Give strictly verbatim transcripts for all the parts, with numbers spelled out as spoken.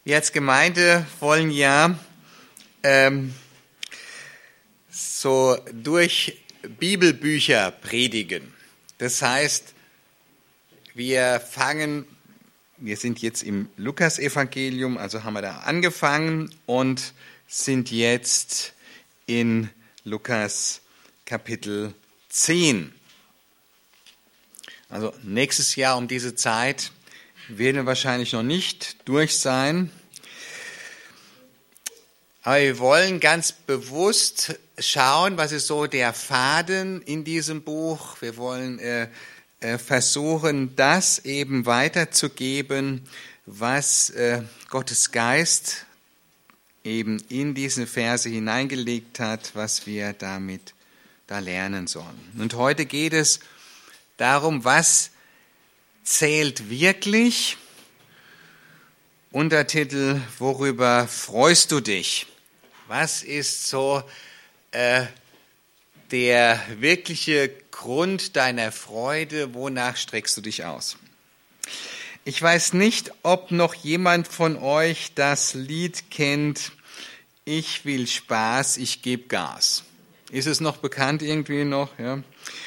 Wir als Gemeinde wollen ja ähm, so durch Bibelbücher predigen. Das heißt, wir fangen, wir sind jetzt im Lukas-Evangelium, also haben wir da angefangen und sind jetzt in Lukas Kapitel zehn. Also nächstes Jahr um diese Zeit werden wir wahrscheinlich noch nicht durch sein. Aber wir wollen ganz bewusst schauen, was ist so der Faden in diesem Buch. Wir wollen äh, äh, versuchen, das eben weiterzugeben, was äh, Gottes Geist eben in diese Verse hineingelegt hat, was wir damit da lernen sollen. Und heute geht es darum, was zählt wirklich? Untertitel, worüber freust du dich? Was ist so äh, der wirkliche Grund deiner Freude? Wonach streckst du dich aus? Ich weiß nicht, ob noch jemand von euch das Lied kennt, Ich will Spaß, ich gebe Gas. Ist es noch bekannt irgendwie noch? Ja.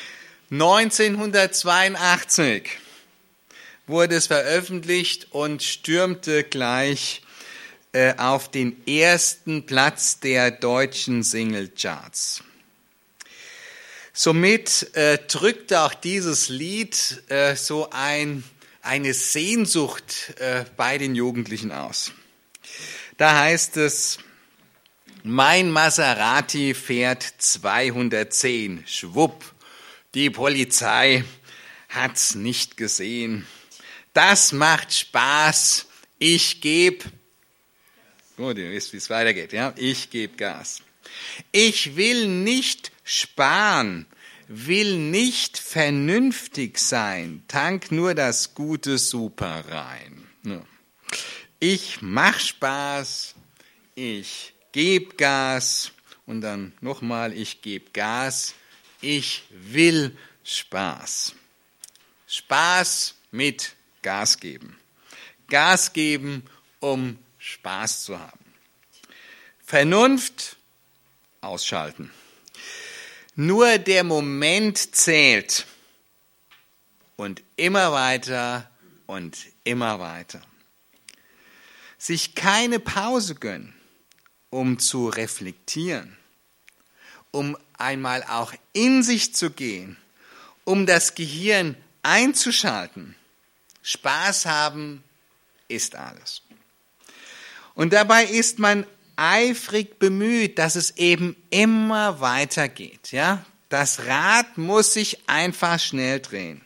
neunzehnhundertzweiundachtzig wurde es veröffentlicht und stürmte gleich äh, auf den ersten Platz der deutschen Singlecharts. Somit äh, drückte auch dieses Lied äh, so ein, eine Sehnsucht äh, bei den Jugendlichen aus. Da heißt es: Mein Maserati fährt zweihundertzehn, schwupp, die Polizei hat's nicht gesehen. Das macht Spaß, ich gebe, gut, ihr wisst, wie es weitergeht, ja, ich gebe Gas. Ich will nicht sparen, will nicht vernünftig sein, tank nur das gute Super rein. Ich mach Spaß, ich gebe Gas und dann nochmal, ich gebe Gas, ich will Spaß. Spaß mit Gas geben. Gas geben, um Spaß zu haben. Vernunft ausschalten. Nur der Moment zählt. Und immer weiter und immer weiter. Sich keine Pause gönnen, um zu reflektieren, um einmal auch in sich zu gehen, um das Gehirn einzuschalten. Spaß haben ist alles. Und dabei ist man eifrig bemüht, dass es eben immer weitergeht. Ja? Das Rad muss sich einfach schnell drehen.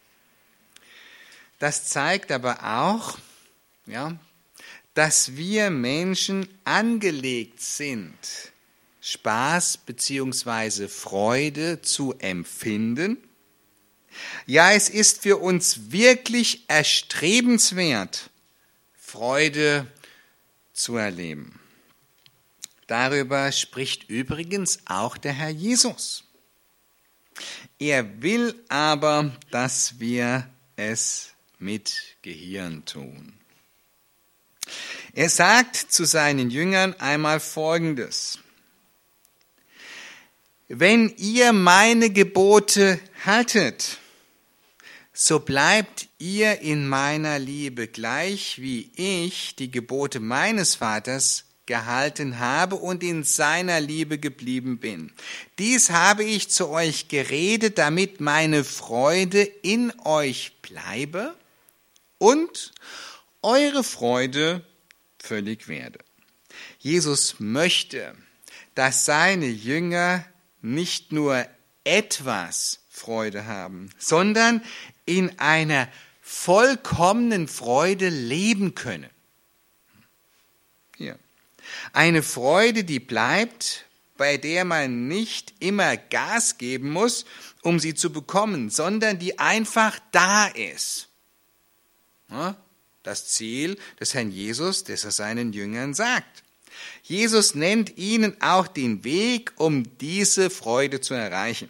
Das zeigt aber auch, ja, dass wir Menschen angelegt sind, Spaß bzw. Freude zu empfinden. Ja, es ist für uns wirklich erstrebenswert, Freude zu erleben. Darüber spricht übrigens auch der Herr Jesus. Er will aber, dass wir es mit Gehirn tun. Er sagt zu seinen Jüngern einmal Folgendes: Wenn ihr meine Gebote haltet, so bleibt ihr in meiner Liebe, gleich wie ich die Gebote meines Vaters gehalten habe und in seiner Liebe geblieben bin. Dies habe ich zu euch geredet, damit meine Freude in euch bleibe und eure Freude völlig werde. Jesus möchte, dass seine Jünger nicht nur etwas Freude haben, sondern in einer vollkommenen Freude leben können. Hier. Eine Freude, die bleibt, bei der man nicht immer Gas geben muss, um sie zu bekommen, sondern die einfach da ist. Das Ziel des Herrn Jesus, das er seinen Jüngern sagt. Jesus nennt ihnen auch den Weg, um diese Freude zu erreichen.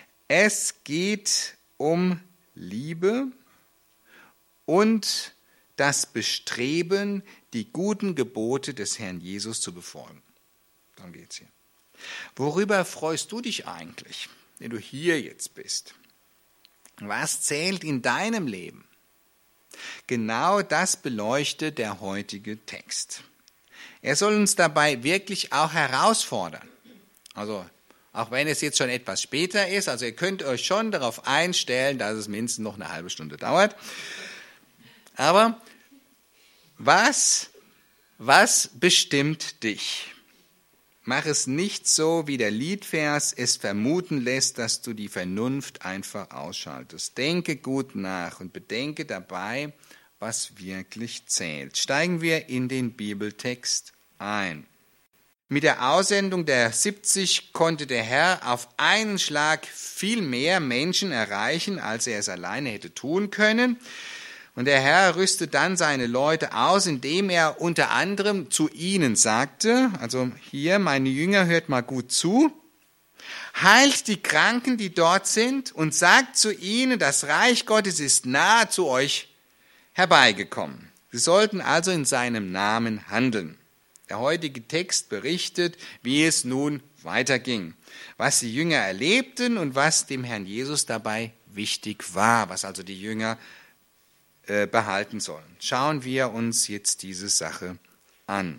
Es geht um Liebe und das Bestreben, die guten Gebote des Herrn Jesus zu befolgen. Darum geht's hier. Worüber freust du dich eigentlich, wenn du hier jetzt bist? Was zählt in deinem Leben? Genau das beleuchtet der heutige Text. Er soll uns dabei wirklich auch herausfordern. Also, auch wenn es jetzt schon etwas später ist, also ihr könnt euch schon darauf einstellen, dass es mindestens noch eine halbe Stunde dauert. Aber was, was bestimmt dich? Mach es nicht so, wie der Liedvers es vermuten lässt, dass du die Vernunft einfach ausschaltest. Denke gut nach und bedenke dabei, was wirklich zählt. Steigen wir in den Bibeltext ein. Mit der Aussendung der siebzig konnte der Herr auf einen Schlag viel mehr Menschen erreichen, als er es alleine hätte tun können. Und der Herr rüstet dann seine Leute aus, indem er unter anderem zu ihnen sagte, also hier, meine Jünger, hört mal gut zu, heilt die Kranken, die dort sind, und sagt zu ihnen, das Reich Gottes ist nahe zu euch herbeigekommen. Sie sollten also in seinem Namen handeln. Der heutige Text berichtet, wie es nun weiterging, was die Jünger erlebten und was dem Herrn Jesus dabei wichtig war, was also die Jünger äh, behalten sollen. Schauen wir uns jetzt diese Sache an.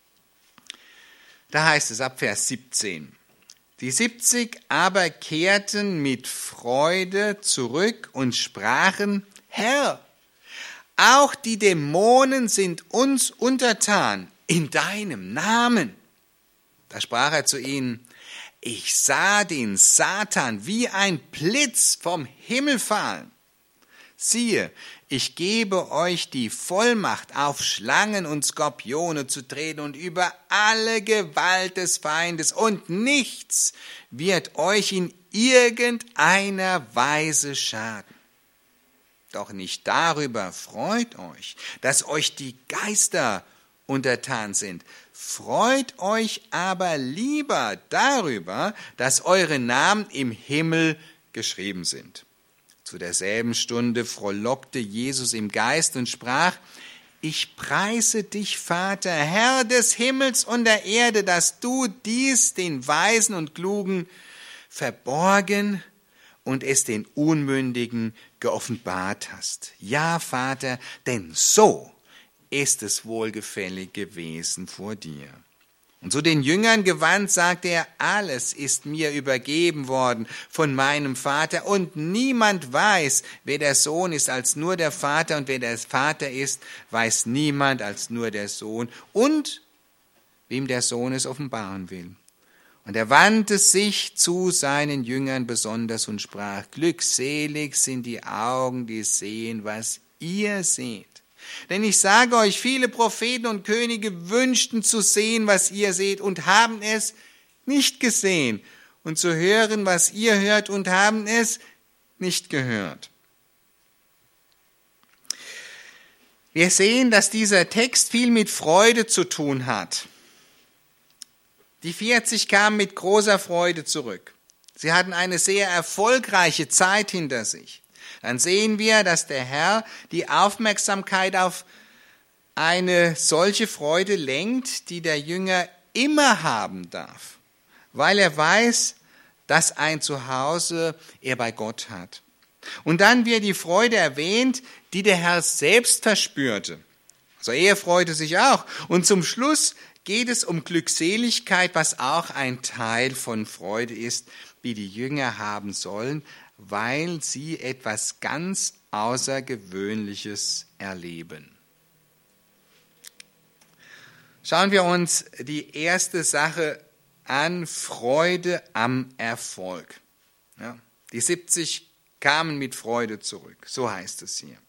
Da heißt es ab Vers siebzehn, die siebzig aber kehrten mit Freude zurück und sprachen, Herr, auch die Dämonen sind uns untertan, in deinem Namen. Da sprach er zu ihnen, ich sah den Satan wie ein Blitz vom Himmel fallen. Siehe, ich gebe euch die Vollmacht, auf Schlangen und Skorpione zu treten und über alle Gewalt des Feindes, und nichts wird euch in irgendeiner Weise schaden. Doch nicht darüber freut euch, dass euch die Geister untertan sind. Freut euch aber lieber darüber, dass eure Namen im Himmel geschrieben sind. Zu derselben Stunde frohlockte Jesus im Geist und sprach, ich preise dich, Vater, Herr des Himmels und der Erde, dass du dies den Weisen und Klugen verborgen und es den Unmündigen geoffenbart hast. Ja, Vater, denn so ist es wohlgefällig gewesen vor dir. Und zu den Jüngern gewandt sagte er, alles ist mir übergeben worden von meinem Vater, und niemand weiß, wer der Sohn ist, als nur der Vater, und wer der Vater ist, weiß niemand als nur der Sohn, und wem der Sohn es offenbaren will. Und er wandte sich zu seinen Jüngern besonders und sprach, glückselig sind die Augen, die sehen, was ihr seht. Denn ich sage euch, viele Propheten und Könige wünschten zu sehen, was ihr seht, und haben es nicht gesehen, und zu hören, was ihr hört, und haben es nicht gehört. Wir sehen, dass dieser Text viel mit Freude zu tun hat. Die vierzig kamen mit großer Freude zurück. Sie hatten eine sehr erfolgreiche Zeit hinter sich. Dann sehen wir, dass der Herr die Aufmerksamkeit auf eine solche Freude lenkt, die der Jünger immer haben darf, weil er weiß, dass ein Zuhause er bei Gott hat. Und dann wird die Freude erwähnt, die der Herr selbst verspürte. Also er freute sich auch. Und zum Schluss geht es um Glückseligkeit, was auch ein Teil von Freude ist, die die Jünger haben sollen, weil sie etwas ganz Außergewöhnliches erleben. Schauen wir uns die erste Sache an, Freude am Erfolg. Ja, die siebzig kamen mit Freude zurück, so heißt es hier.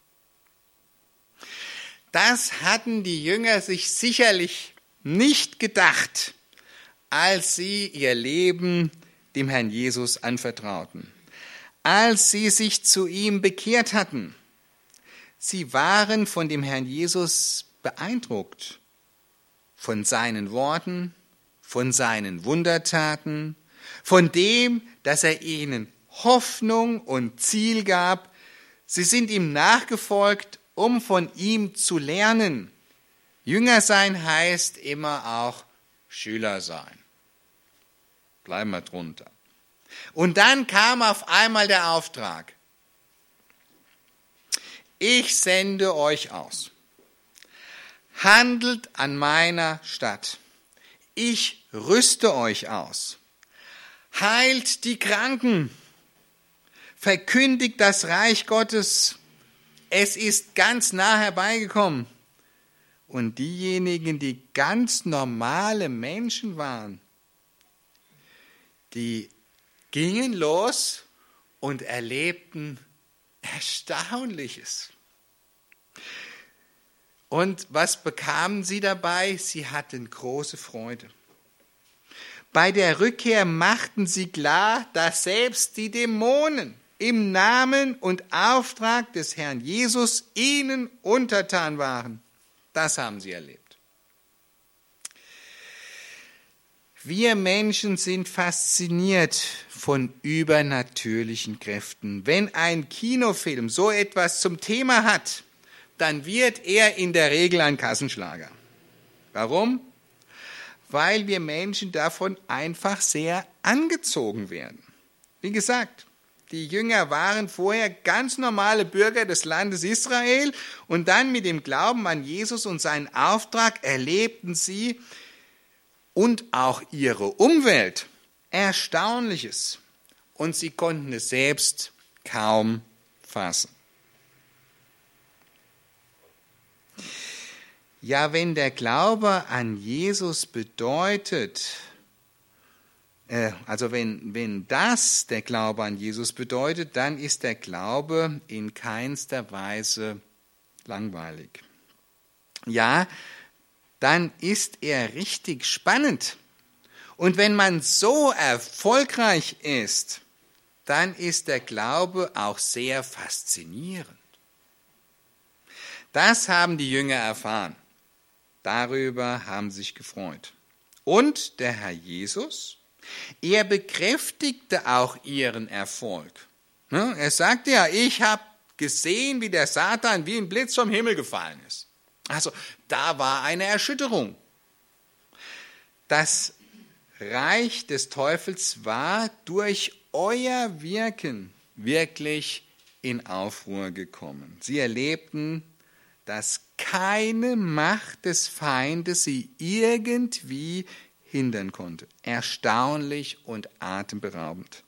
Das hatten die Jünger sich sicherlich nicht gedacht, als sie ihr Leben dem Herrn Jesus anvertrauten, als sie sich zu ihm bekehrt hatten. Sie waren von dem Herrn Jesus beeindruckt, von seinen Worten, von seinen Wundertaten, von dem, dass er ihnen Hoffnung und Ziel gab. Sie sind ihm nachgefolgt um von ihm zu lernen. Jünger sein heißt immer auch Schüler sein. Bleiben wir drunter. Und dann kam auf einmal der Auftrag. Ich sende euch aus. Handelt an meiner Stadt. Ich rüste euch aus. Heilt die Kranken. Verkündigt das Reich Gottes. Es ist ganz nah herbeigekommen. Und diejenigen, die ganz normale Menschen waren, die gingen los und erlebten Erstaunliches. Und was bekamen sie dabei? Sie hatten große Freude. Bei der Rückkehr machten sie klar, dass selbst die Dämonen im Namen und Auftrag des Herrn Jesus ihnen untertan waren. Das haben sie erlebt. Wir Menschen sind fasziniert von übernatürlichen Kräften. Wenn ein Kinofilm so etwas zum Thema hat, dann wird er in der Regel ein Kassenschlager. Warum? Weil wir Menschen davon einfach sehr angezogen werden. Wie gesagt, die Jünger waren vorher ganz normale Bürger des Landes Israel und dann mit dem Glauben an Jesus und seinen Auftrag erlebten sie und auch ihre Umwelt Erstaunliches. Und sie konnten es selbst kaum fassen. Ja, wenn der Glaube an Jesus bedeutet, äh, also wenn, wenn das der Glaube an Jesus bedeutet, dann ist der Glaube in keinster Weise langweilig. Ja, dann ist er richtig spannend. Und wenn man so erfolgreich ist, dann ist der Glaube auch sehr faszinierend. Das haben die Jünger erfahren. Darüber haben sie sich gefreut. Und der Herr Jesus, er bekräftigte auch ihren Erfolg. Er sagte ja, ich habe gesehen, wie der Satan wie ein Blitz vom Himmel gefallen ist. Also da war eine Erschütterung. Das Reich des Teufels war durch euer Wirken wirklich in Aufruhr gekommen. Sie erlebten, dass keine Macht des Feindes sie irgendwie hindern konnte. Erstaunlich und atemberaubend.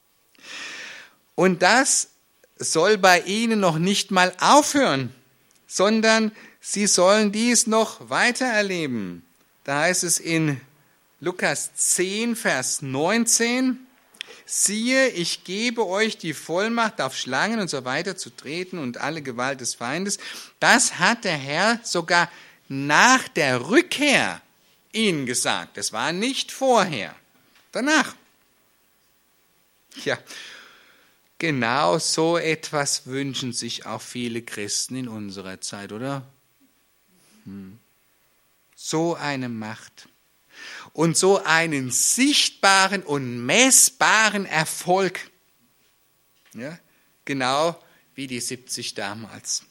Und das soll bei ihnen noch nicht mal aufhören, sondern sie sollen dies noch weiter erleben. Da heißt es in Lukas zehn, Vers neunzehn, siehe, ich gebe euch die Vollmacht, auf Schlangen und so weiter zu treten und alle Gewalt des Feindes. Das hat der Herr sogar nach der Rückkehr ihnen gesagt. Das war nicht vorher, danach. Ja, genau so etwas wünschen sich auch viele Christen in unserer Zeit, oder? Hm. So eine Macht. Und so einen sichtbaren und messbaren Erfolg. Ja, genau wie die siebzig damals.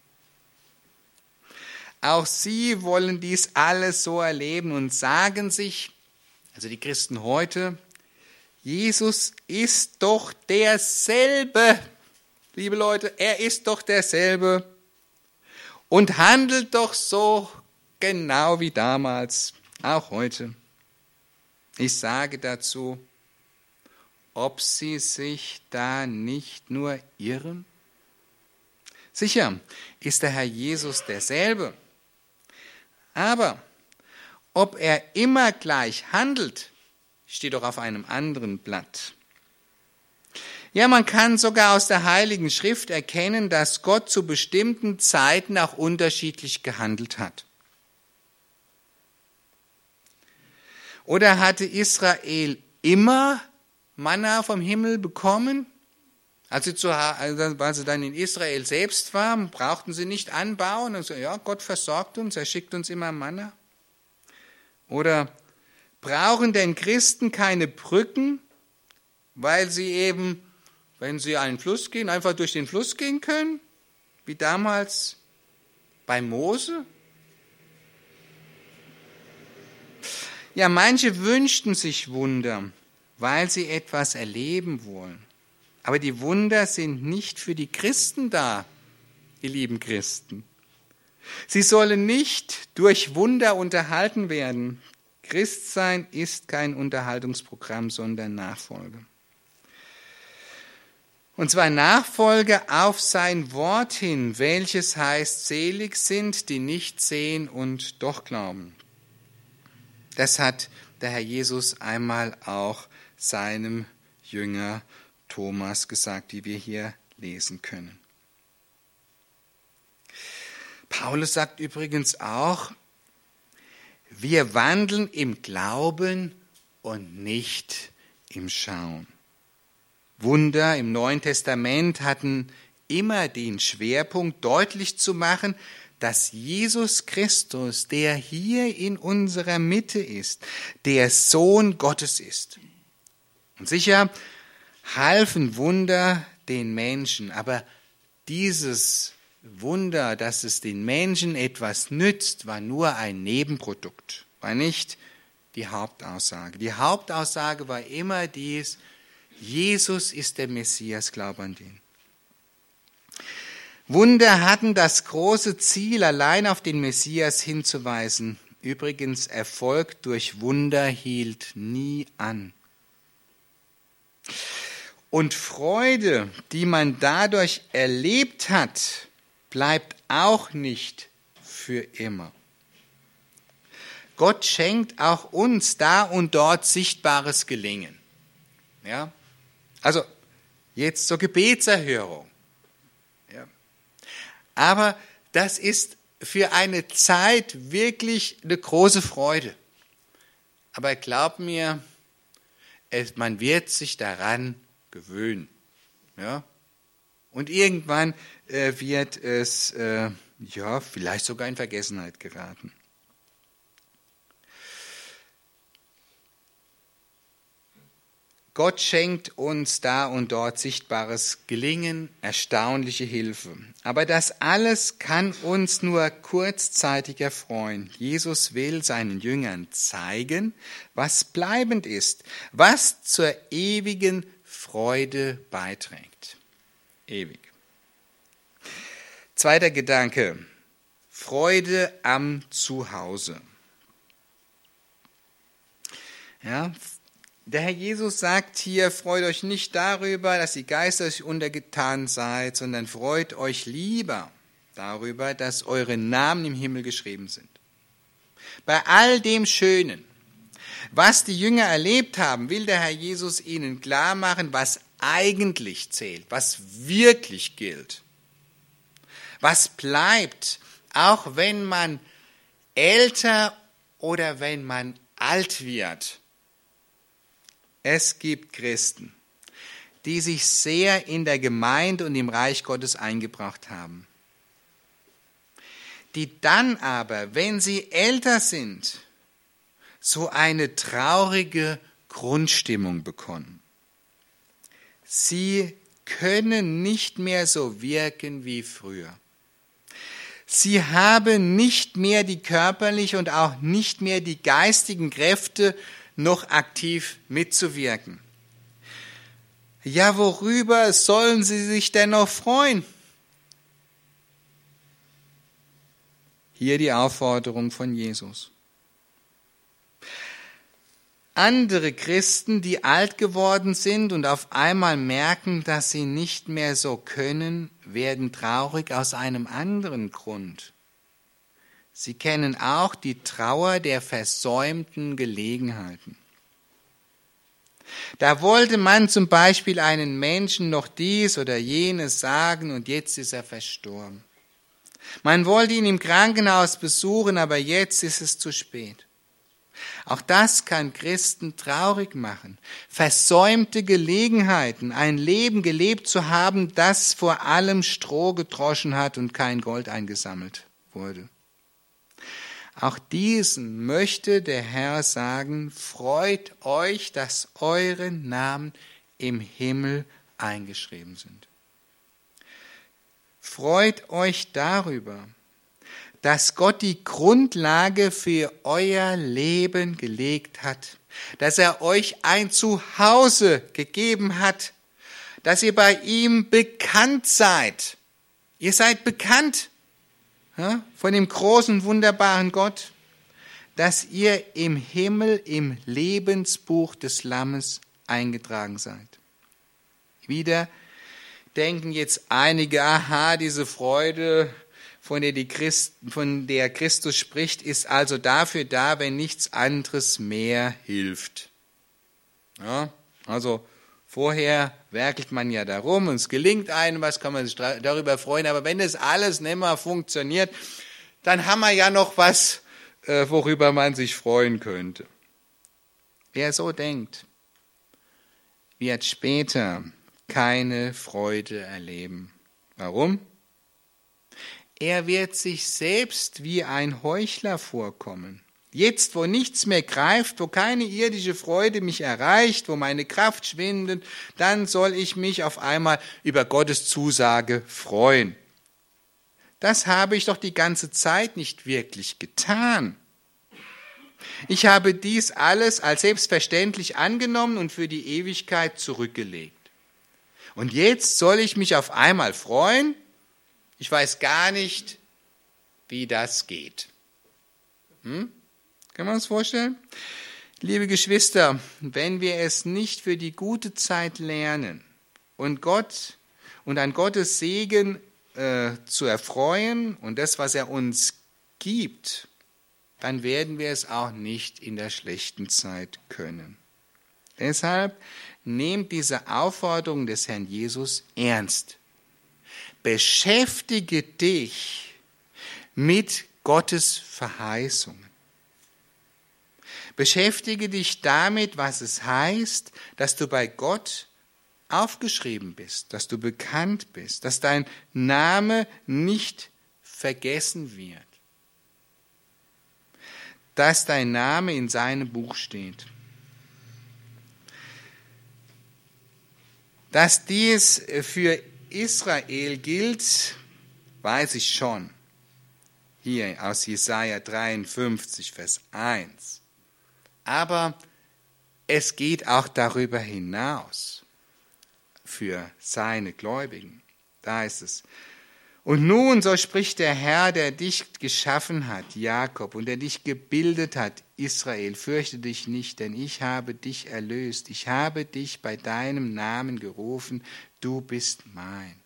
Auch sie wollen dies alles so erleben und sagen sich, also die Christen heute, Jesus ist doch derselbe. Liebe Leute, er ist doch derselbe und handelt doch so genau wie damals, auch heute. Ich sage dazu, ob sie sich da nicht nur irren? Sicher ist der Herr Jesus derselbe, aber ob er immer gleich handelt, steht doch auf einem anderen Blatt. Ja, man kann sogar aus der Heiligen Schrift erkennen, dass Gott zu bestimmten Zeiten auch unterschiedlich gehandelt hat. Oder hatte Israel immer Manna vom Himmel bekommen? Als sie, zu, also, als sie dann in Israel selbst waren, brauchten sie nicht anbauen. Und so, ja, Gott versorgt uns, er schickt uns immer Manna. Oder brauchen denn Christen keine Brücken, weil sie eben, wenn sie einen Fluss gehen, einfach durch den Fluss gehen können? Wie damals Bei Mose? Ja, manche wünschten sich Wunder, weil sie etwas erleben wollen. Aber die Wunder sind nicht für die Christen da, die lieben Christen. Sie sollen nicht durch Wunder unterhalten werden. Christsein ist kein Unterhaltungsprogramm, sondern Nachfolge. Und zwar Nachfolge auf sein Wort hin, welches heißt, selig sind, die nicht sehen und doch glauben. Das hat der Herr Jesus einmal auch seinem Jünger Thomas gesagt, wie wir hier lesen können. Paulus sagt übrigens auch, wir wandeln im Glauben und nicht im Schauen. Wunder im Neuen Testament hatten immer den Schwerpunkt, deutlich zu machen, dass Jesus Christus, der hier in unserer Mitte ist, der Sohn Gottes ist. Und sicher halfen Wunder den Menschen, aber dieses Wunder, dass es den Menschen etwas nützt, war nur ein Nebenprodukt, war nicht die Hauptaussage. Die Hauptaussage war immer dies, Jesus ist der Messias, glaub an den. Wunder hatten das große Ziel, allein auf den Messias hinzuweisen. Übrigens, Erfolg durch Wunder hielt nie an. Und Freude, die man dadurch erlebt hat, bleibt auch nicht für immer. Gott schenkt auch uns da und dort sichtbares Gelingen. Ja? Also jetzt zur Gebetserhörung. Ja. Aber das ist für eine Zeit wirklich eine große Freude. Aber glaub mir, es, man wird sich daran gewöhnen. Ja? Und irgendwann äh, wird es äh, ja, vielleicht sogar in Vergessenheit geraten. Gott schenkt uns da und dort sichtbares Gelingen, erstaunliche Hilfe. Aber das alles kann uns nur kurzzeitig erfreuen. Jesus will seinen Jüngern zeigen, was bleibend ist, was zur ewigen Freude beiträgt. Ewig. Zweiter Gedanke. Freude am Zuhause. Ja, der Herr Jesus sagt hier, freut euch nicht darüber, dass ihr geistlich untergetan seid, sondern freut euch lieber darüber, dass eure Namen im Himmel geschrieben sind. Bei all dem Schönen, was die Jünger erlebt haben, will der Herr Jesus ihnen klar machen, was eigentlich zählt, was wirklich gilt, was bleibt, auch wenn man älter oder wenn man alt wird. Es gibt Christen, die sich sehr in der Gemeinde und im Reich Gottes eingebracht haben, die dann aber, wenn sie älter sind, so eine traurige Grundstimmung bekommen. Sie können nicht mehr so wirken wie früher. Sie haben nicht mehr die körperliche und auch nicht mehr die geistigen Kräfte, noch aktiv mitzuwirken. Ja, worüber sollen sie sich denn noch freuen? Hier die Aufforderung von Jesus. Andere Christen, die alt geworden sind und auf einmal merken, dass sie nicht mehr so können, werden traurig aus einem anderen Grund. Sie kennen auch die Trauer der versäumten Gelegenheiten. Da wollte man zum Beispiel einen Menschen noch dies oder jenes sagen und jetzt ist er verstorben. Man wollte ihn im Krankenhaus besuchen, aber jetzt ist es zu spät. Auch das kann Christen traurig machen. Versäumte Gelegenheiten, ein Leben gelebt zu haben, das vor allem Stroh gedroschen hat und kein Gold eingesammelt wurde. Auch diesen möchte der Herr sagen, freut euch, dass eure Namen im Himmel eingeschrieben sind. Freut euch darüber. dass Gott die Grundlage für euer Leben gelegt hat, dass er euch ein Zuhause gegeben hat, dass ihr bei ihm bekannt seid. Ihr seid bekannt, ja, von dem großen, wunderbaren Gott, dass ihr im Himmel im Lebensbuch des Lammes eingetragen seid. Wieder denken jetzt einige, aha, diese Freude, von der, die Christen, von der Christus spricht, ist also dafür da, wenn nichts anderes mehr hilft. Ja, also vorher werkelt man ja darum und es gelingt einem, was kann man sich darüber freuen, aber wenn das alles nicht mehr funktioniert, dann haben wir ja noch was, worüber man sich freuen könnte. Wer so denkt, wird später keine Freude erleben. Warum? Er wird sich selbst wie ein Heuchler vorkommen. Jetzt, wo nichts mehr greift, wo keine irdische Freude mich erreicht, wo meine Kraft schwindet, dann soll ich mich auf einmal über Gottes Zusage freuen. Das habe ich doch die ganze Zeit nicht wirklich getan. Ich habe dies alles als selbstverständlich angenommen und für die Ewigkeit zurückgelegt. Und jetzt soll ich mich auf einmal freuen? Ich weiß gar nicht, wie das geht. Hm? Kann man uns vorstellen? Liebe Geschwister, wenn wir es nicht für die gute Zeit lernen und Gott und an Gottes Segen äh, zu erfreuen und das, was er uns gibt, dann werden wir es auch nicht in der schlechten Zeit können. Deshalb nehmt diese Aufforderung des Herrn Jesus ernst. Beschäftige dich mit Gottes Verheißungen. Beschäftige dich damit, was es heißt, dass du bei Gott aufgeschrieben bist, dass du bekannt bist, dass dein Name nicht vergessen wird, dass dein Name in seinem Buch steht. Dass dies für Israel gilt, weiß ich schon. Hier aus Jesaja dreiundfünfzig, Vers eins. Aber es geht auch darüber hinaus für seine Gläubigen. Da ist es. Und nun, so spricht der Herr, der dich geschaffen hat, Jakob, und der dich gebildet hat, Israel, fürchte dich nicht, denn ich habe dich erlöst. Ich habe dich bei deinem Namen gerufen, du bist mein.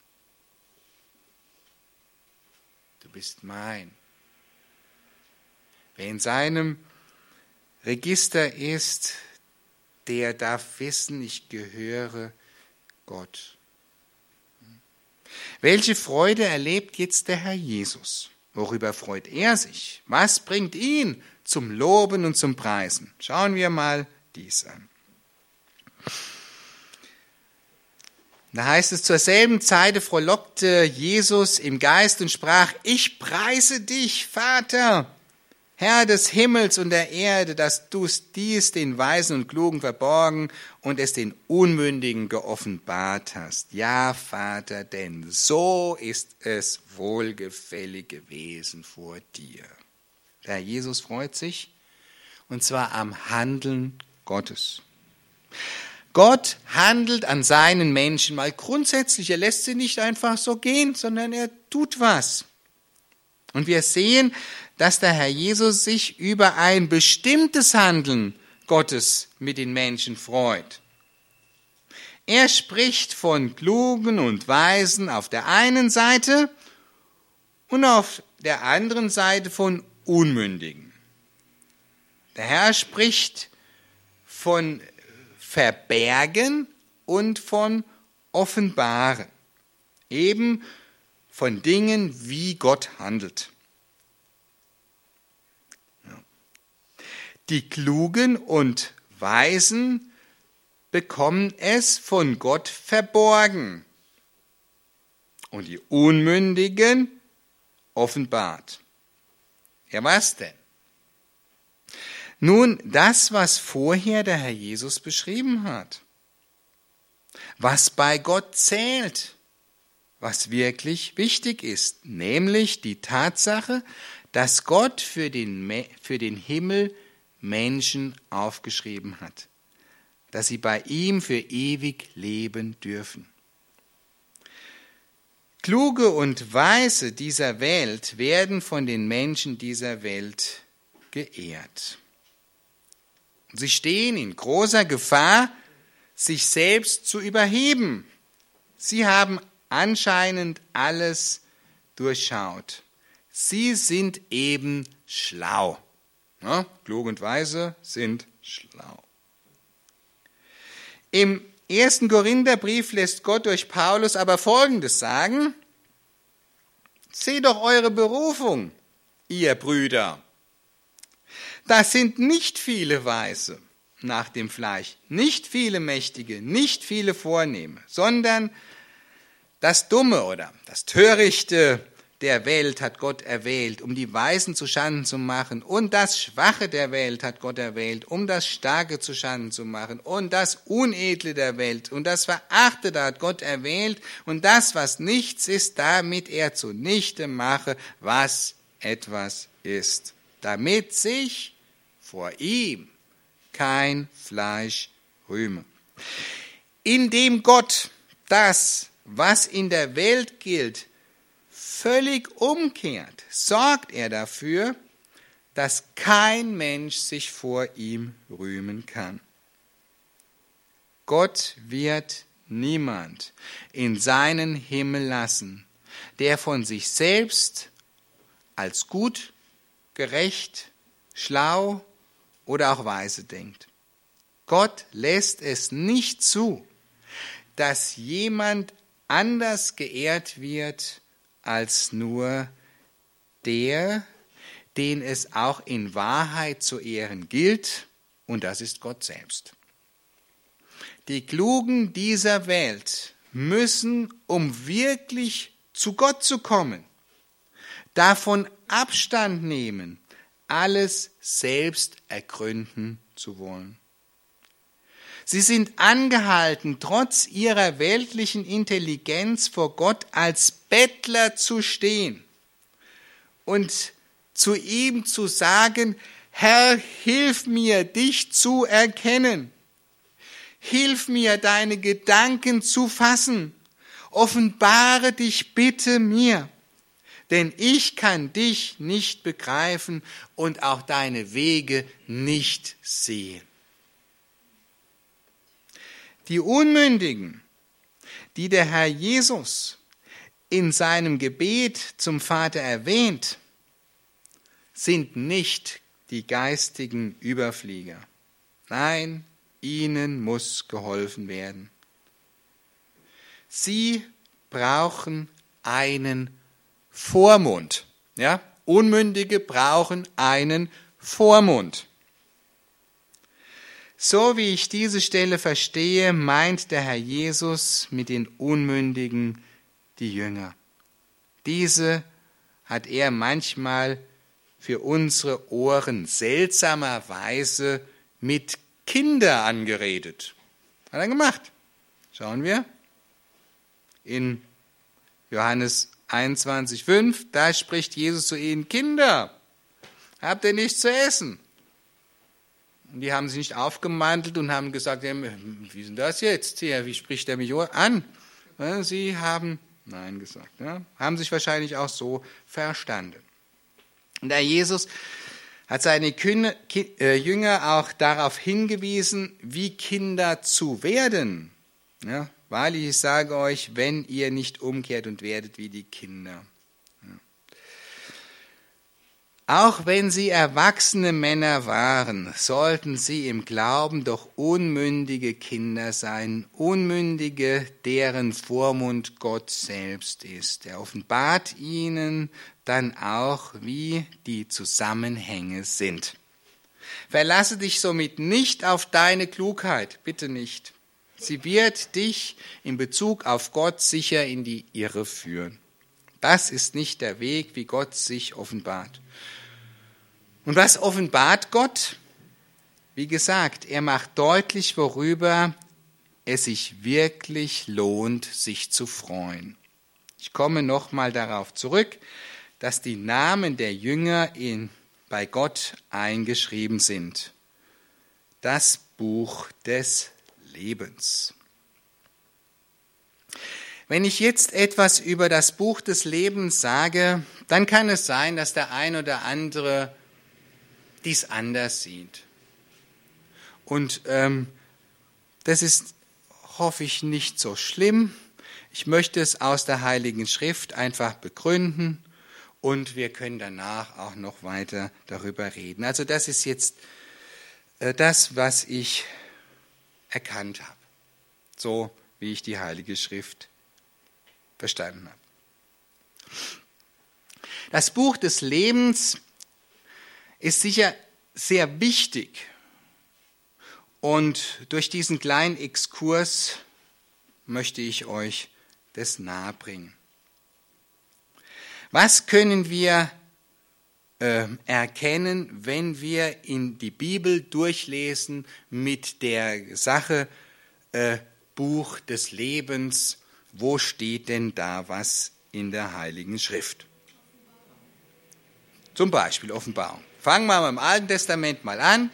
Du bist mein. Wer in seinem Register ist, der darf wissen, ich gehöre Gott. Welche Freude erlebt jetzt der Herr Jesus? Worüber freut er sich? Was bringt ihn zum Loben und zum Preisen? Schauen wir mal dies an. Da heißt es, zur selben Zeit frohlockte Jesus im Geist und sprach, ich preise dich, Vater, Herr des Himmels und der Erde, dass du dies den Weisen und Klugen verborgen und es den Unmündigen geoffenbart hast. Ja, Vater, denn so ist es wohlgefällig gewesen vor dir. Der Herr Jesus freut sich, und zwar am Handeln Gottes. Gott handelt an seinen Menschen mal grundsätzlich. Er lässt sie nicht einfach so gehen, sondern er tut was. Und wir sehen, dass der Herr Jesus sich über ein bestimmtes Handeln Gottes mit den Menschen freut. Er spricht von Klugen und Weisen auf der einen Seite und auf der anderen Seite von Unmündigen. Der Herr spricht von Verbergen und von Offenbaren, eben von Dingen, wie Gott handelt. Die Klugen und Weisen bekommen es von Gott verborgen und die Unmündigen offenbart. Ja, was denn? Nun, das, was vorher der Herr Jesus beschrieben hat, was bei Gott zählt, was wirklich wichtig ist, nämlich die Tatsache, dass Gott für den, für den Himmel Menschen aufgeschrieben hat, dass sie bei ihm für ewig leben dürfen. Kluge und Weise dieser Welt werden von den Menschen dieser Welt geehrt. Sie stehen in großer Gefahr, sich selbst zu überheben. Sie haben anscheinend alles durchschaut. Sie sind eben schlau. Ja, klug und weise sind schlau. Im ersten Korintherbrief lässt Gott durch Paulus aber Folgendes sagen: Seht doch eure Berufung, ihr Brüder. Das sind nicht viele Weise nach dem Fleisch, nicht viele Mächtige, nicht viele Vornehme, sondern das Dumme oder das Törichte der Welt hat Gott erwählt, um die Weisen zu Schanden zu machen, und das Schwache der Welt hat Gott erwählt, um das Starke zu Schanden zu machen, und das Unedle der Welt und das Verachtete hat Gott erwählt, und das, was nichts ist, damit er zunichte mache, was etwas ist, damit sich vor ihm kein Fleisch rühme. Indem Gott das, was in der Welt gilt, völlig umkehrt, sorgt er dafür, dass kein Mensch sich vor ihm rühmen kann. Gott wird niemand in seinen Himmel lassen, der von sich selbst als gut, gerecht, schlau oder auch weise denkt. Gott lässt es nicht zu, dass jemand anders geehrt wird als nur der, den es auch in Wahrheit zu ehren gilt, und das ist Gott selbst. Die Klugen dieser Welt müssen, um wirklich zu Gott zu kommen, davon Abstand nehmen, alles selbst ergründen zu wollen. Sie sind angehalten, trotz ihrer weltlichen Intelligenz vor Gott als Bettler zu stehen und zu ihm zu sagen: Herr, hilf mir, dich zu erkennen. Hilf mir, deine Gedanken zu fassen. Offenbare dich bitte mir, denn ich kann dich nicht begreifen und auch deine Wege nicht sehen. Die Unmündigen, die der Herr Jesus in seinem Gebet zum Vater erwähnt, sind nicht die geistigen Überflieger. Nein, ihnen muss geholfen werden. Sie brauchen einen Vormund. Ja? Unmündige brauchen einen Vormund. So wie ich diese Stelle verstehe, meint der Herr Jesus mit den Unmündigen die Jünger. Diese hat er manchmal für unsere Ohren seltsamerweise mit Kinder angeredet. Hat er gemacht. Schauen wir in Johannes einundzwanzig, fünf, da spricht Jesus zu ihnen: Kinder, habt ihr nichts zu essen? Und die haben sich nicht aufgemantelt und haben gesagt: Wie ist denn das jetzt hier? Wie spricht er mich an? Sie haben Nein gesagt. Ja? Haben sich wahrscheinlich auch so verstanden. Und der Jesus hat seine Jünger auch darauf hingewiesen, wie Kinder zu werden. Ja? Wahrlich, ich sage euch, wenn ihr nicht umkehrt und werdet wie die Kinder. Auch wenn sie erwachsene Männer waren, sollten sie im Glauben doch unmündige Kinder sein, Unmündige, deren Vormund Gott selbst ist. Er offenbart ihnen dann auch, wie die Zusammenhänge sind. Verlasse dich somit nicht auf deine Klugheit, bitte nicht. Sie wird dich in Bezug auf Gott sicher in die Irre führen. Das ist nicht der Weg, wie Gott sich offenbart. Und was offenbart Gott? Wie gesagt, er macht deutlich, worüber es sich wirklich lohnt, sich zu freuen. Ich komme nochmal darauf zurück, dass die Namen der Jünger in, bei Gott eingeschrieben sind. Das Buch des Lebens. Wenn ich jetzt etwas über das Buch des Lebens sage, dann kann es sein, dass der ein oder andere dies anders sieht. Und ähm, das ist, hoffe ich, nicht so schlimm. Ich möchte es aus der Heiligen Schrift einfach begründen und wir können danach auch noch weiter darüber reden. Also das ist jetzt äh, das, was ich erkannt habe, so wie ich die Heilige Schrift verstanden habe. Das Buch des Lebens ist sicher sehr wichtig und durch diesen kleinen Exkurs möchte ich euch das nahebringen. Was können wir äh, erkennen, wenn wir in die Bibel durchlesen mit der Sache äh, Buch des Lebens? Wo steht denn da was in der Heiligen Schrift? Zum Beispiel Offenbarung. Fangen wir mal im Alten Testament mal an.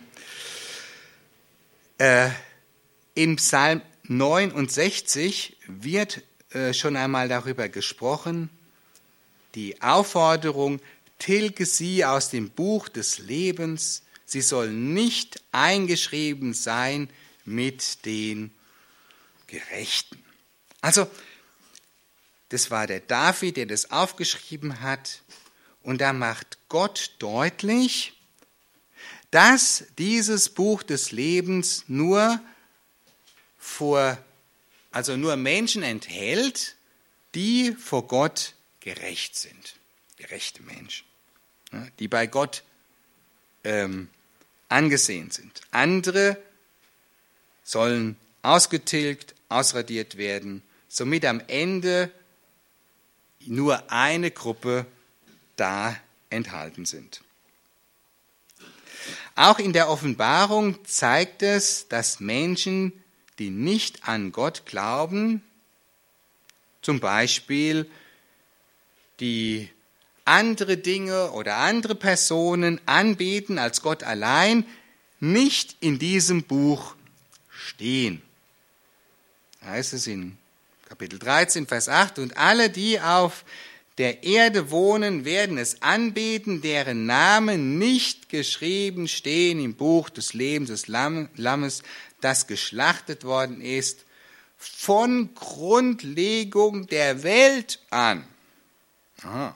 Äh, Im Psalm neunundsechzig wird äh, schon einmal darüber gesprochen, die Aufforderung, tilge sie aus dem Buch des Lebens, sie soll nicht eingeschrieben sein mit den Gerechten. Also, das war der David, der das aufgeschrieben hat, und da macht Gott deutlich, dass dieses Buch des Lebens nur vor, also nur Menschen enthält, die vor Gott gerecht sind, gerechte Menschen, die bei Gott ähm, angesehen sind. Andere sollen ausgetilgt, ausradiert werden, somit am Ende nur eine Gruppe da enthalten sind. Auch in der Offenbarung zeigt es, dass Menschen, die nicht an Gott glauben, zum Beispiel die andere Dinge oder andere Personen anbeten als Gott allein, nicht in diesem Buch stehen. Da heißt es in Kapitel dreizehn, Vers acht, und alle, die auf der Erde wohnen, werden es anbeten, deren Namen nicht geschrieben stehen im Buch des Lebens des Lammes, das geschlachtet worden ist, von Grundlegung der Welt an. Aha.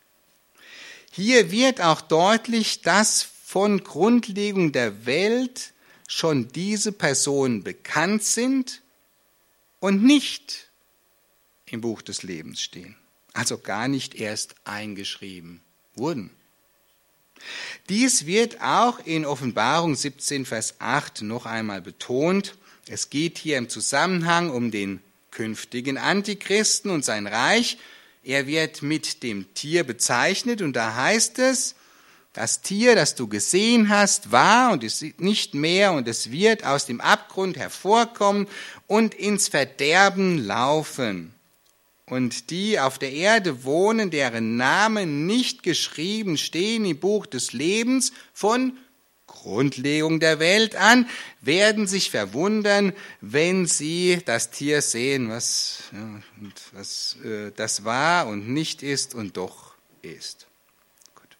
Hier wird auch deutlich, dass von Grundlegung der Welt schon diese Personen bekannt sind und nicht im Buch des Lebens stehen. Also gar nicht erst eingeschrieben wurden. Dies wird auch in Offenbarung siebzehn, Vers acht noch einmal betont. Es geht hier im Zusammenhang um den künftigen Antichristen und sein Reich. Er wird mit dem Tier bezeichnet und da heißt es, das Tier, das du gesehen hast, war und ist nicht mehr und es wird aus dem Abgrund hervorkommen und ins Verderben laufen. Und die auf der Erde wohnen, deren Namen nicht geschrieben stehen im Buch des Lebens von Grundlegung der Welt an, werden sich verwundern, wenn sie das Tier sehen, was, ja, und was äh, das war und nicht ist und doch ist. Gut.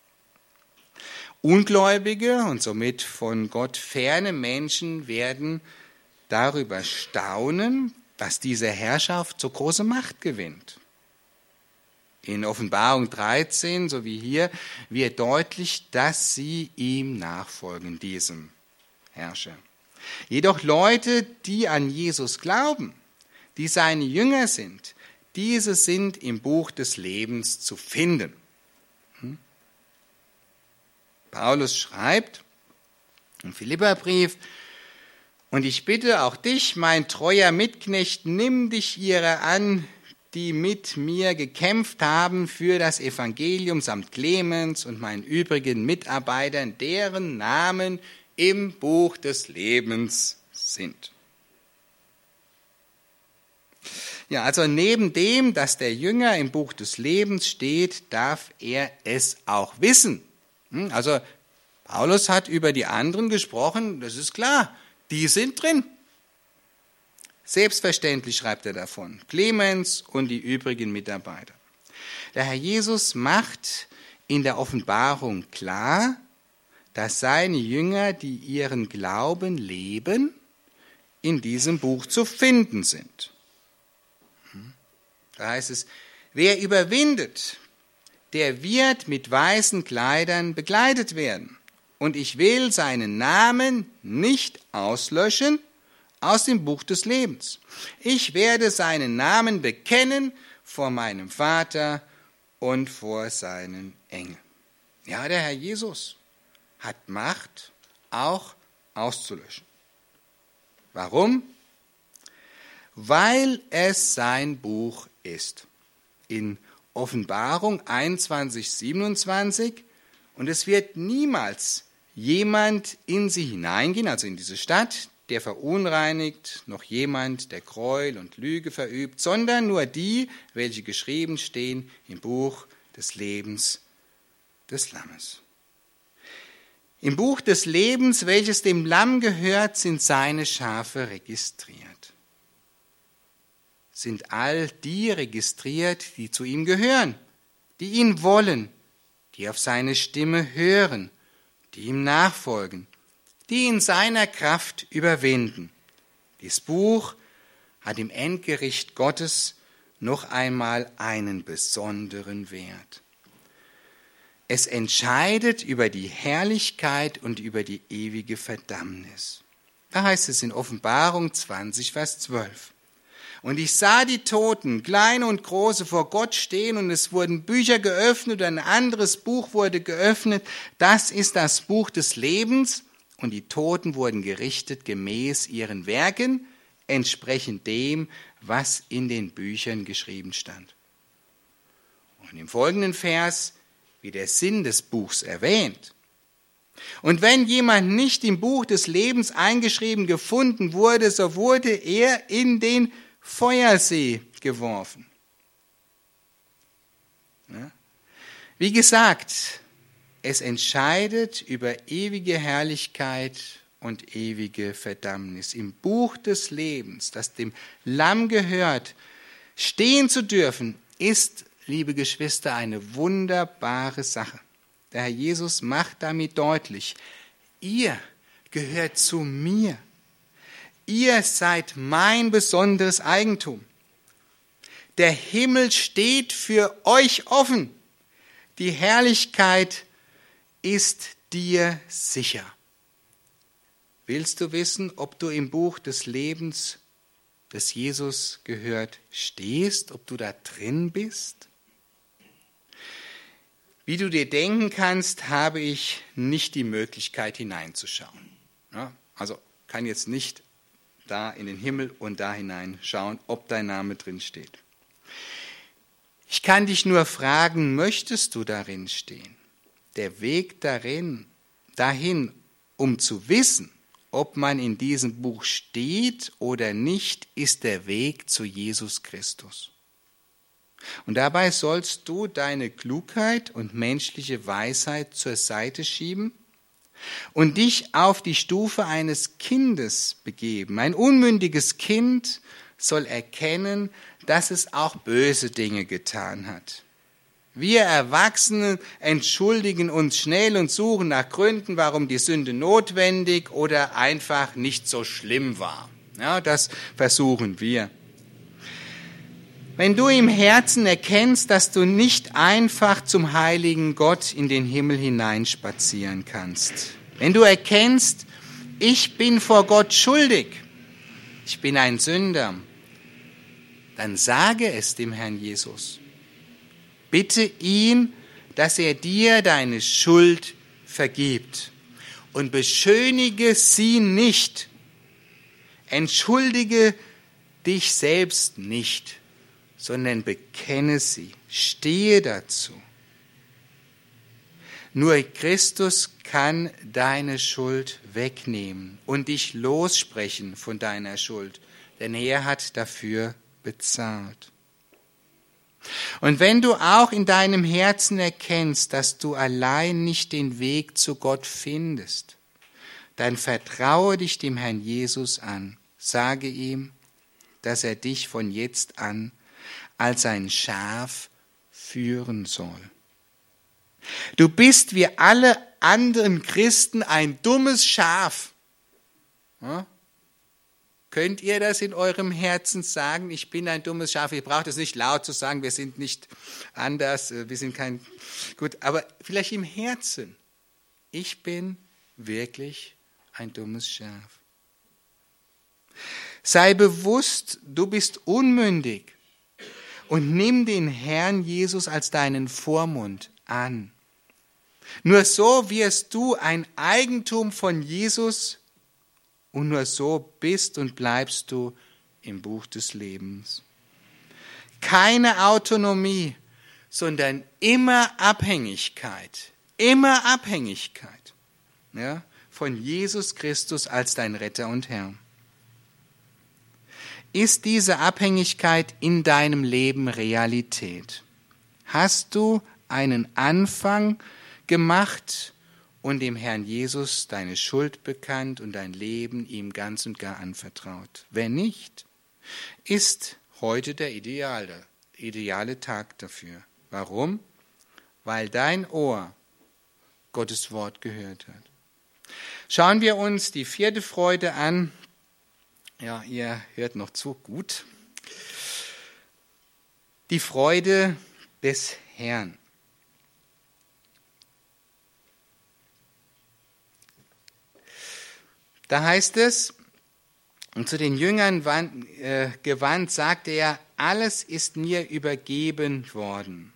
Ungläubige und somit von Gott ferne Menschen werden darüber staunen, dass diese Herrschaft so große Macht gewinnt. In Offenbarung dreizehn, so wie hier, wird deutlich, dass sie ihm nachfolgen, diesem Herrscher. Jedoch Leute, die an Jesus glauben, die seine Jünger sind, diese sind im Buch des Lebens zu finden. Hm? Paulus schreibt im Philipperbrief, und ich bitte auch dich, mein treuer Mitknecht, nimm dich ihrer an, die mit mir gekämpft haben für das Evangelium, samt Clemens und meinen übrigen Mitarbeitern, deren Namen im Buch des Lebens sind. Ja, also neben dem, dass der Jünger im Buch des Lebens steht, darf er es auch wissen. Also Paulus hat über die anderen gesprochen, das ist klar, die sind drin. Selbstverständlich schreibt er davon, Clemens und die übrigen Mitarbeiter. Der Herr Jesus macht in der Offenbarung klar, dass seine Jünger, die ihren Glauben leben, in diesem Buch zu finden sind. Da heißt es, wer überwindet, der wird mit weißen Kleidern bekleidet werden. Und ich will seinen Namen nicht auslöschen aus dem Buch des Lebens. Ich werde seinen Namen bekennen vor meinem Vater und vor seinen Engeln. Ja, der Herr Jesus hat Macht, auch auszulöschen. Warum? Weil es sein Buch ist. In Offenbarung einundzwanzig, siebenundzwanzig, und es wird niemals jemand in sie hineingehen, also in diese Stadt, der verunreinigt, noch jemand, der Gräuel und Lüge verübt, sondern nur die, welche geschrieben stehen im Buch des Lebens des Lammes. Im Buch des Lebens, welches dem Lamm gehört, sind seine Schafe registriert. Sind all die registriert, die zu ihm gehören, die ihn wollen, die auf seine Stimme hören, die ihm nachfolgen, die in seiner Kraft überwinden. Dieses Buch hat im Endgericht Gottes noch einmal einen besonderen Wert. Es entscheidet über die Herrlichkeit und über die ewige Verdammnis. Da heißt es in Offenbarung zwanzig, Vers zwölf. Und ich sah die Toten, kleine und große, vor Gott stehen, und es wurden Bücher geöffnet, und ein anderes Buch wurde geöffnet. Das ist das Buch des Lebens, und die Toten wurden gerichtet gemäß ihren Werken, entsprechend dem, was in den Büchern geschrieben stand. Und im folgenden Vers wird der Sinn des Buchs erwähnt. Und wenn jemand nicht im Buch des Lebens eingeschrieben gefunden wurde, so wurde er in den Feuersee geworfen. Ja? Wie gesagt, es entscheidet über ewige Herrlichkeit und ewige Verdammnis. Im Buch des Lebens, das dem Lamm gehört, stehen zu dürfen, ist, liebe Geschwister, eine wunderbare Sache. Der Herr Jesus macht damit deutlich, ihr gehört zu mir. Ihr seid mein besonderes Eigentum. Der Himmel steht für euch offen. Die Herrlichkeit ist dir sicher. Willst du wissen, ob du im Buch des Lebens, das Jesus gehört, stehst, ob du da drin bist? Wie du dir denken kannst, habe ich nicht die Möglichkeit hineinzuschauen. Ja, also kann jetzt nicht da in den Himmel und da hineinschauen, ob dein Name drin steht. Ich kann dich nur fragen, möchtest du darin stehen? Der Weg darin, dahin, um zu wissen, ob man in diesem Buch steht oder nicht, ist der Weg zu Jesus Christus. Und dabei sollst du deine Klugheit und menschliche Weisheit zur Seite schieben und dich auf die Stufe eines Kindes begeben. Ein unmündiges Kind soll erkennen, dass es auch böse Dinge getan hat. Wir Erwachsenen entschuldigen uns schnell und suchen nach Gründen, warum die Sünde notwendig oder einfach nicht so schlimm war. Ja, das versuchen wir. Wenn du im Herzen erkennst, dass du nicht einfach zum heiligen Gott in den Himmel hineinspazieren kannst, wenn du erkennst, ich bin vor Gott schuldig, ich bin ein Sünder, dann sage es dem Herrn Jesus. Bitte ihn, dass er dir deine Schuld vergibt und beschönige sie nicht. Entschuldige dich selbst nicht, sondern bekenne sie, stehe dazu. Nur Christus kann deine Schuld wegnehmen und dich lossprechen von deiner Schuld, denn er hat dafür bezahlt. Und wenn du auch in deinem Herzen erkennst, dass du allein nicht den Weg zu Gott findest, dann vertraue dich dem Herrn Jesus an. Sage ihm, dass er dich von jetzt an als ein Schaf führen soll. Du bist wie alle anderen Christen ein dummes Schaf. Ja? Könnt ihr das in eurem Herzen sagen? Ich bin ein dummes Schaf. Ihr braucht es nicht laut zu sagen, wir sind nicht anders, wir sind kein... Gut, aber vielleicht im Herzen. Ich bin wirklich ein dummes Schaf. Sei bewusst, du bist unmündig und nimm den Herrn Jesus als deinen Vormund an. Nur so wirst du ein Eigentum von Jesus und nur so bist und bleibst du im Buch des Lebens. Keine Autonomie, sondern immer Abhängigkeit, immer Abhängigkeit, ja, von Jesus Christus als dein Retter und Herr. Ist diese Abhängigkeit in deinem Leben Realität? Hast du einen Anfang gemacht und dem Herrn Jesus deine Schuld bekannt und dein Leben ihm ganz und gar anvertraut? Wenn nicht, ist heute der ideale, ideale Tag dafür. Warum? Weil dein Ohr Gottes Wort gehört hat. Schauen wir uns die vierte Freude an. Ja, ihr hört noch zu, gut. Die Freude des Herrn. Da heißt es, und zu den Jüngern gewandt, sagte er, alles ist mir übergeben worden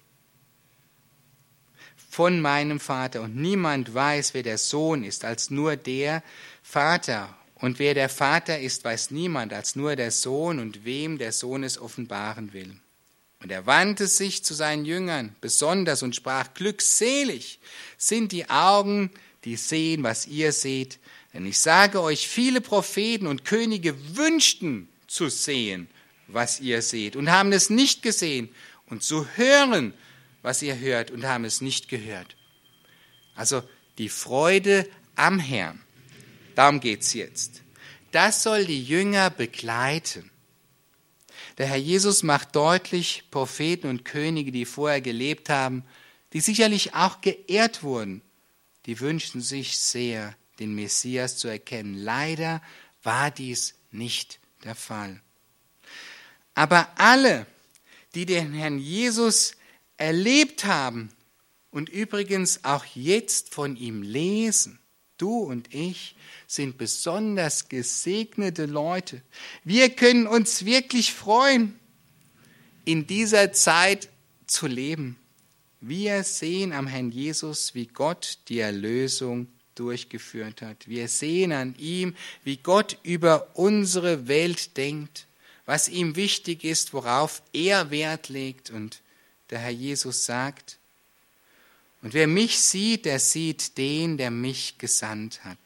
von meinem Vater. Und niemand weiß, wer der Sohn ist, als nur der Vater. Und wer der Vater ist, weiß niemand, als nur der Sohn und wem der Sohn es offenbaren will. Und er wandte sich zu seinen Jüngern besonders und sprach, glückselig sind die Augen, die sehen, was ihr seht. Denn ich sage euch, viele Propheten und Könige wünschten zu sehen, was ihr seht, und haben es nicht gesehen, und zu hören, was ihr hört, und haben es nicht gehört. Also die Freude am Herrn, darum geht es jetzt. Das soll die Jünger begleiten. Der Herr Jesus macht deutlich, Propheten und Könige, die vorher gelebt haben, die sicherlich auch geehrt wurden, die wünschten sich sehr, den Messias zu erkennen. Leider war dies nicht der Fall. Aber alle, die den Herrn Jesus erlebt haben und übrigens auch jetzt von ihm lesen, du und ich, sind besonders gesegnete Leute. Wir können uns wirklich freuen, in dieser Zeit zu leben. Wir sehen am Herrn Jesus, wie Gott die Erlösung durchgeführt hat. Wir sehen an ihm, wie Gott über unsere Welt denkt, was ihm wichtig ist, worauf er Wert legt. Und der Herr Jesus sagt, und wer mich sieht, der sieht den, der mich gesandt hat.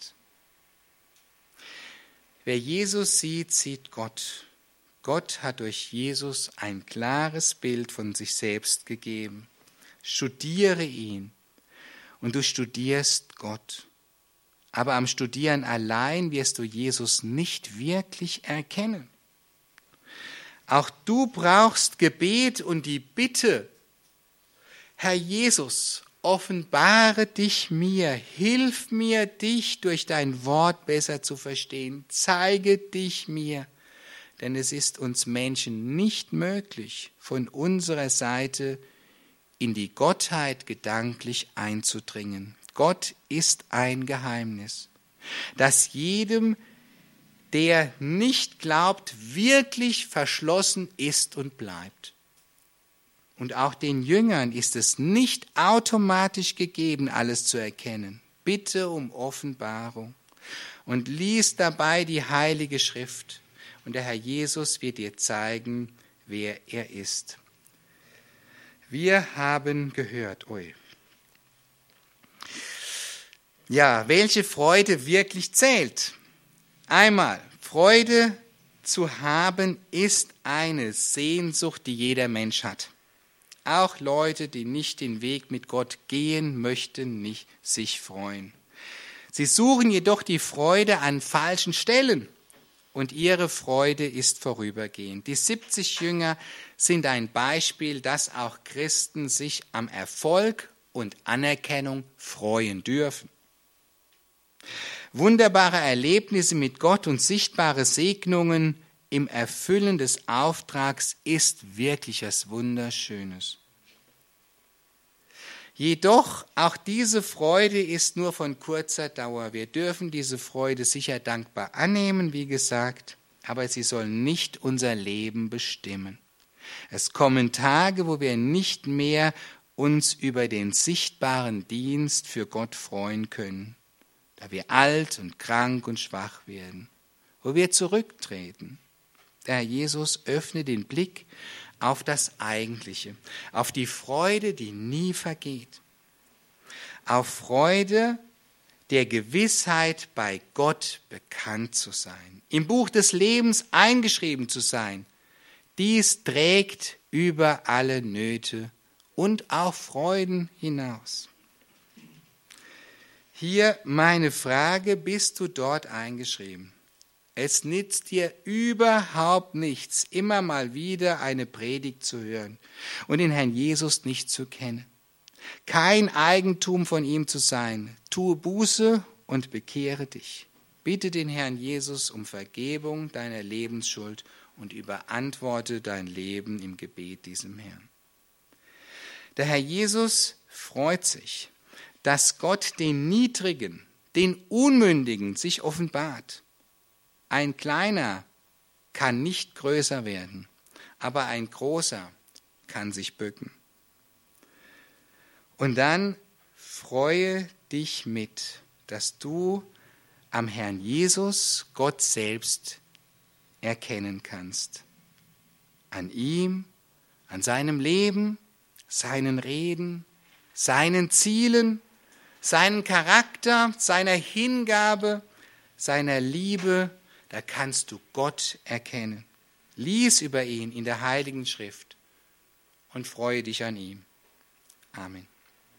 Wer Jesus sieht, sieht Gott. Gott hat durch Jesus ein klares Bild von sich selbst gegeben. Studiere ihn und du studierst Gott. Aber am Studieren allein wirst du Jesus nicht wirklich erkennen. Auch du brauchst Gebet und die Bitte, Herr Jesus, offenbare dich mir, hilf mir, dich durch dein Wort besser zu verstehen, zeige dich mir, denn es ist uns Menschen nicht möglich, von unserer Seite in die Gottheit gedanklich einzudringen. Gott ist ein Geheimnis, das jedem, der nicht glaubt, wirklich verschlossen ist und bleibt. Und auch den Jüngern ist es nicht automatisch gegeben, alles zu erkennen. Bitte um Offenbarung und lies dabei die Heilige Schrift. Und der Herr Jesus wird dir zeigen, wer er ist. Wir haben gehört, ui. Ja, welche Freude wirklich zählt. Einmal Freude zu haben ist eine Sehnsucht, die jeder Mensch hat. Auch Leute, die nicht den Weg mit Gott gehen, möchten nicht sich freuen. Sie suchen jedoch die Freude an falschen Stellen und ihre Freude ist vorübergehend. Die siebzig Jünger sind ein Beispiel, dass auch Christen sich am Erfolg und Anerkennung freuen dürfen. Wunderbare Erlebnisse mit Gott und sichtbare Segnungen im Erfüllen des Auftrags ist wirklich etwas Wunderschönes. Jedoch, auch diese Freude ist nur von kurzer Dauer. Wir dürfen diese Freude sicher dankbar annehmen, wie gesagt, aber sie soll nicht unser Leben bestimmen. Es kommen Tage, wo wir nicht mehr uns über den sichtbaren Dienst für Gott freuen können, da wir alt und krank und schwach werden, wo wir zurücktreten. Der Herr Jesus öffne den Blick auf das Eigentliche, auf die Freude, die nie vergeht, auf Freude der Gewissheit, bei Gott bekannt zu sein, im Buch des Lebens eingeschrieben zu sein. Dies trägt über alle Nöte und auch Freuden hinaus. Hier meine Frage, bist du dort eingeschrieben? Es nützt dir überhaupt nichts, immer mal wieder eine Predigt zu hören und den Herrn Jesus nicht zu kennen. Kein Eigentum von ihm zu sein. Tue Buße und bekehre dich. Bitte den Herrn Jesus um Vergebung deiner Lebensschuld und überantworte dein Leben im Gebet diesem Herrn. Der Herr Jesus freut sich, dass Gott den Niedrigen, den Unmündigen sich offenbart. Ein Kleiner kann nicht größer werden, aber ein Großer kann sich bücken. Und dann freue dich mit, dass du am Herrn Jesus Gott selbst erkennen kannst. An ihm, an seinem Leben, seinen Reden, seinen Zielen, seinen Charakter, seiner Hingabe, seiner Liebe. Da kannst du Gott erkennen. Lies über ihn in der Heiligen Schrift und freue dich an ihm. Amen.